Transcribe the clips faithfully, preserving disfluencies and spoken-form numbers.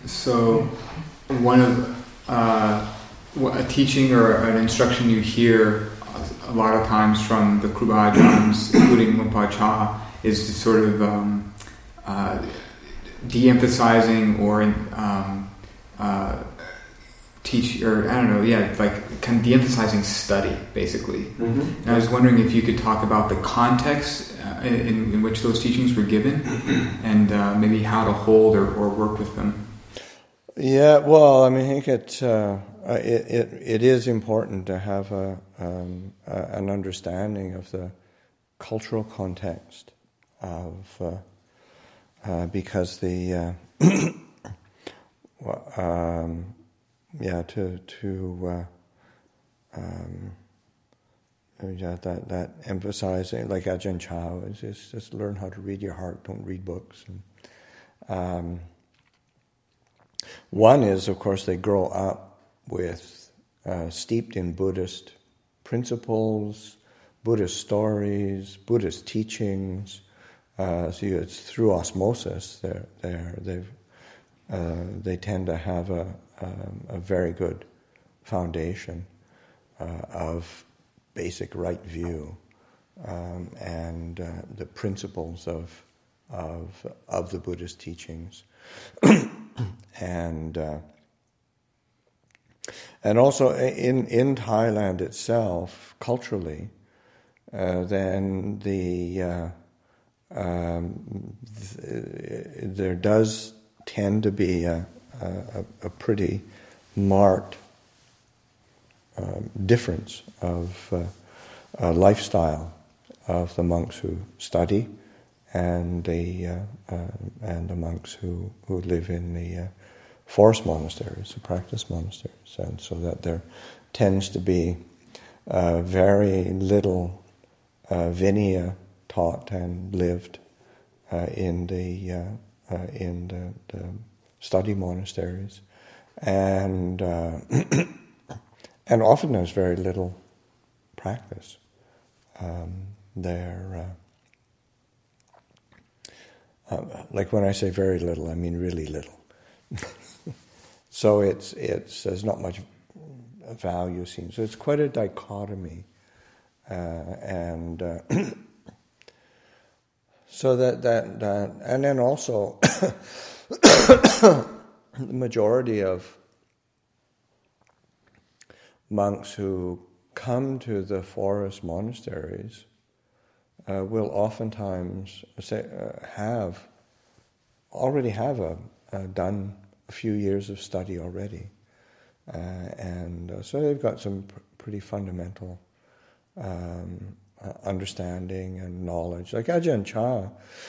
So, one of uh, a teaching or an instruction you hear a lot of times from the Kruba Ajahns, including Luang Cha, is to sort of um, uh, de-emphasizing or um, uh, teach, or I don't know, yeah, like kind of de-emphasizing study, basically. Mm-hmm. And I was wondering if you could talk about the context uh, in, in which those teachings were given, and uh, maybe how to hold or, or work with them. Yeah, well, I mean, I think it uh, it, it it is important to have a, um, a an understanding of the cultural context of uh, uh, because the uh, um, yeah to to uh, um, yeah that that emphasizing, like Ajahn Chah is just, just learn how to read your heart, don't read books. And, um, One is, of course, they grow up with uh, steeped in Buddhist principles, Buddhist stories, Buddhist teachings. Uh, so it's through osmosis. They're, they're, they've, uh, they tend to have a, a, a very good foundation uh, of basic right view um, and uh, the principles of of of the Buddhist teachings. And uh, and also in in Thailand itself, culturally, uh, then the uh, um, th- there does tend to be a, a, a pretty marked um, difference of uh, uh, lifestyle of the monks who study and the uh, uh, and the monks who, who live in the uh, forest monasteries, the practice monasteries, and so that there tends to be uh, very little uh, Vinaya taught and lived uh, in the uh, uh, in the, the study monasteries, and uh, and often there's very little practice um, there. Uh, Uh, like when I say very little, I mean really little. So it's it's there's not much value seen. So it's quite a dichotomy, uh, and uh, so that, that that and then also the majority of monks who come to the forest monasteries Uh, will oftentimes say, uh, have already have a, uh, done a few years of study already, uh, and uh, so they've got some pr- pretty fundamental um, uh, understanding and knowledge. Like Ajahn Chah,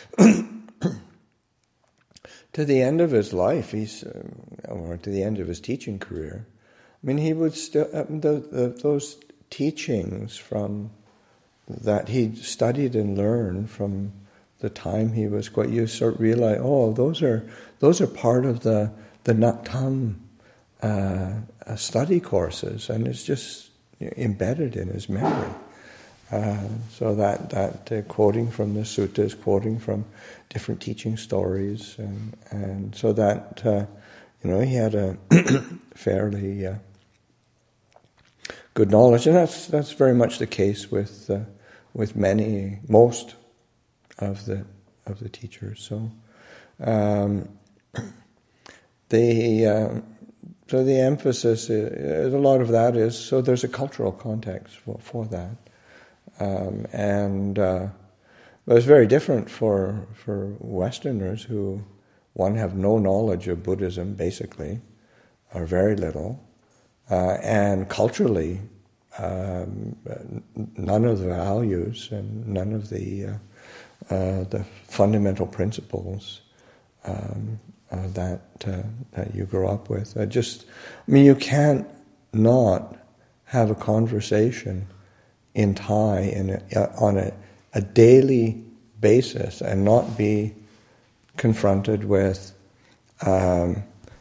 to the end of his life, he's uh, or to the end of his teaching career, I mean, he would still uh, the, the, those teachings from that he studied and learned from the time he was quite, you sort of realize, oh, those are those are part of the the Nat Tam uh, study courses, and it's just embedded in his memory. Uh, so that that uh, quoting from the suttas, quoting from different teaching stories, and and so that uh, you know he had a fairly uh, good knowledge, and that's that's very much the case with uh, with many, most of the of the teachers. So um, the uh, so the emphasis, is, a lot of that is so there's a cultural context for for that, um, and uh, but it's very different for for Westerners who one have no knowledge of Buddhism basically, or very little. Uh, and culturally, um, none of the values and none of the uh, uh, the fundamental principles um, uh, that uh, that you grow up with. I just, I mean, you can't not have a conversation in Thai in a, on a, a daily basis and not be confronted with um,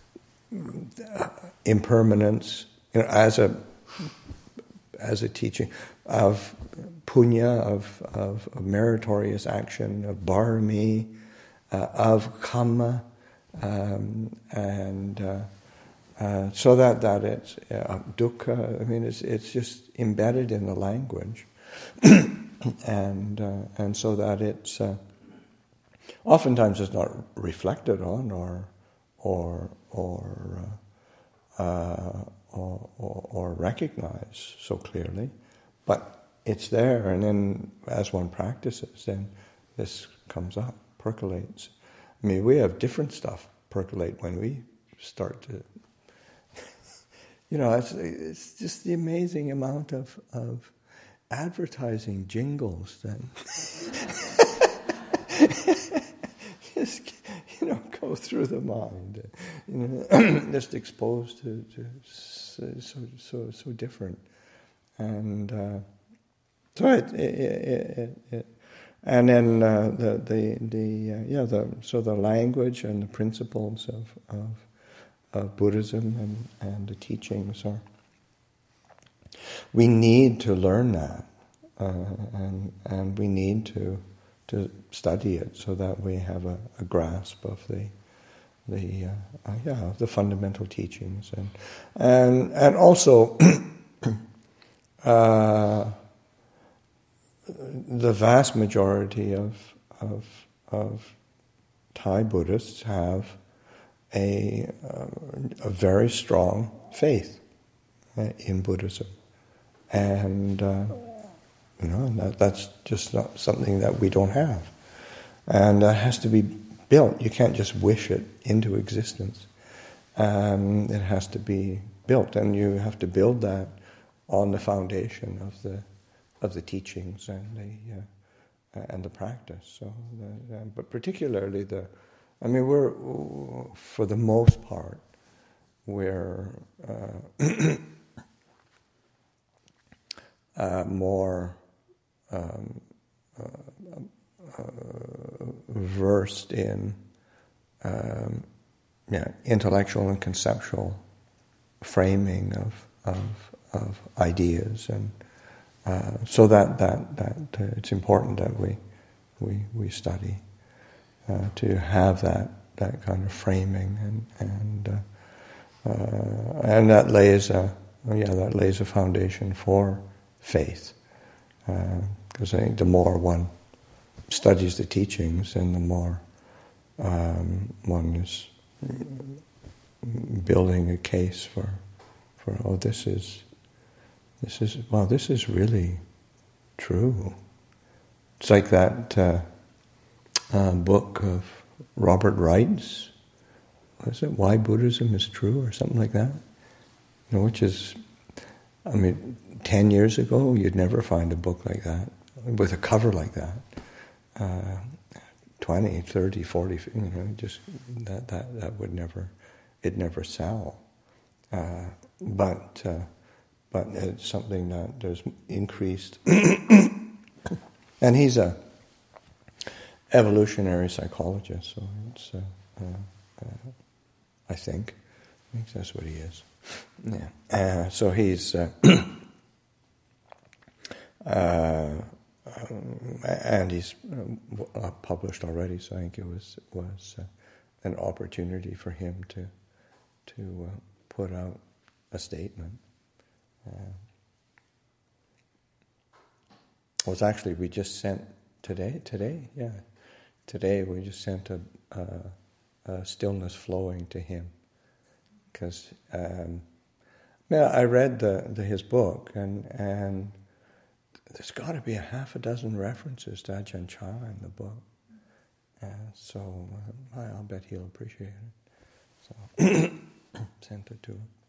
impermanence. You know, as a as a teaching of punya, of, of, of meritorious action, of barami, uh, of kamma, um, and uh, uh, so that that it's uh, dukkha. I mean, it's it's just embedded in the language, and uh, and so that it's uh, oftentimes it's not reflected on or or or uh, uh, or, or, or recognized so clearly, but it's there, and then as one practices, then this comes up, percolates. I mean, we have different stuff percolate when we start to, you know, it's, it's just the amazing amount of, of advertising jingles then. Just, you know, go through the mind, you know, just exposed to, to so, so, so different. And uh, so it, it, it, it, it and then uh, the the the uh, yeah the so the language and the principles of of, of Buddhism and, and the teachings are. We need to learn that, uh, and and we need to to study it so that we have a, a grasp of the the uh, uh, yeah the fundamental teachings, and and and also. uh, The vast majority of, of of Thai Buddhists have a uh, a very strong faith uh, in Buddhism, and uh, you know that, that's just not something that we don't have, and that has to be built. You can't just wish it into existence. Um, it has to be built, and you have to build that on the foundation of the. of the teachings and the uh, and the practice. So, the, uh, but particularly the, I mean, we're for the most part we're uh, uh, more um, uh, uh, versed in um, yeah, intellectual and conceptual framing of of of ideas and. Uh, so that that that uh, it's important that we we we study uh, to have that that kind of framing and and uh, uh, and that lays a yeah that lays a foundation for faith, because uh, I think the more one studies the teachings and the more um, one is building a case for for oh this is. This is well. This is really true. It's like that uh, uh, book of Robert Wright's. What is it? Why Buddhism is True, or something like that. You know, which is, I mean, ten years ago you'd never find a book like that with a cover like that. Uh, twenty, thirty, forty, you know, just that that that would never, it'd never sell. Uh, but. Uh, But it's something that there's increased, and he's a evolutionary psychologist, so it's, uh, uh, uh, I think, I think that's what he is. Yeah. Uh, so he's, uh, uh, um, and he's uh, published already. So I think it was was uh, an opportunity for him to to uh, put out a statement. Uh, was actually we just sent today today yeah today we just sent a, a, a stillness flowing to him because um, yeah, I read the, the his book and and there's got to be a half a dozen references to Ajahn Chah in the book, uh, so uh, I'll bet he'll appreciate it. So sent it to him.